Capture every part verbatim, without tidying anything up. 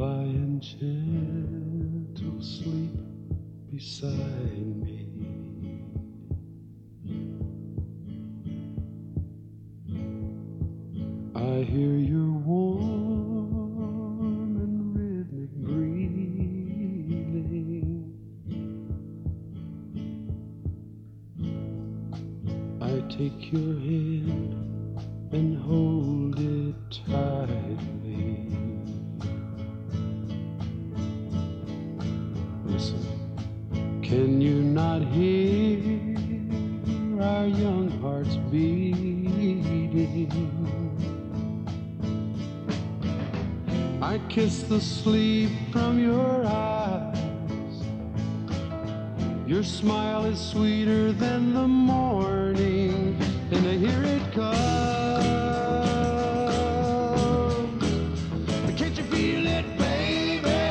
lie in gentle sleep beside me. I hear your warm and rhythmic breathing. I take your hand and hold it tightly. Listen, can you not hear our young hearts beating? I kiss the sleep from your eyes. Your smile is sweeter than the morning, and I hear it come. Can't you feel it, baby?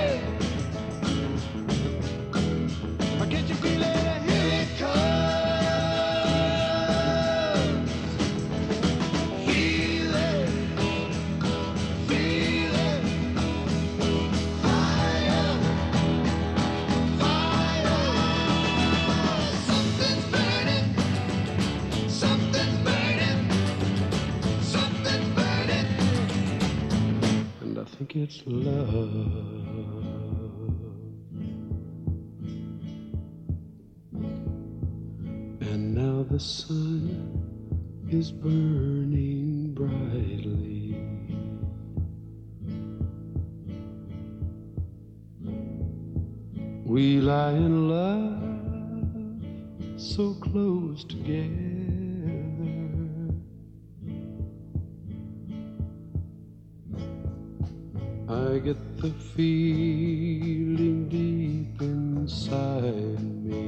Can't you feel it? I hear it come. Feel it, feel it. Fire, fire. Something's burning, something's burning, something's burning. And I think it's love. And now the sun is burning brightly. We lie in love so close together. I get the feeling deep inside me.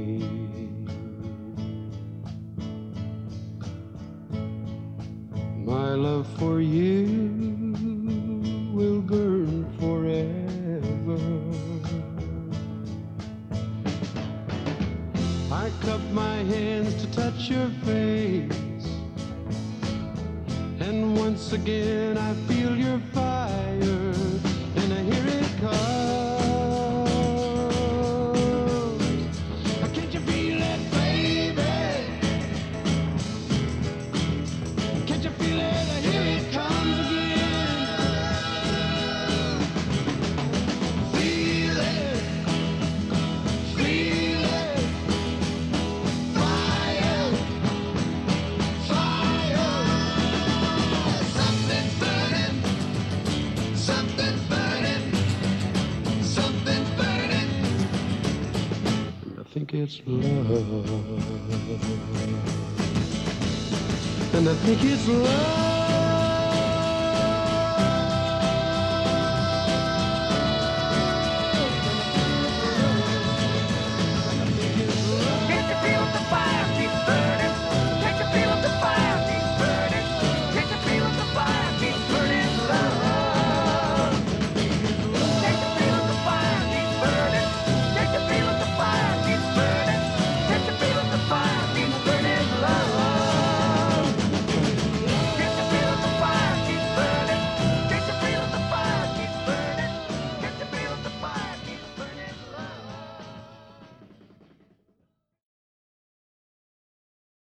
My love for you will burn forever. I cup my hands to touch your face, and once again I feel your fire, and I hear it comes. Can't you feel it, baby? Can't you feel it? I hear it comes again. Feel it, feel it. Fire, fire. Something's burning, something's burning, something's burning. And I think it's love. And I think it's love.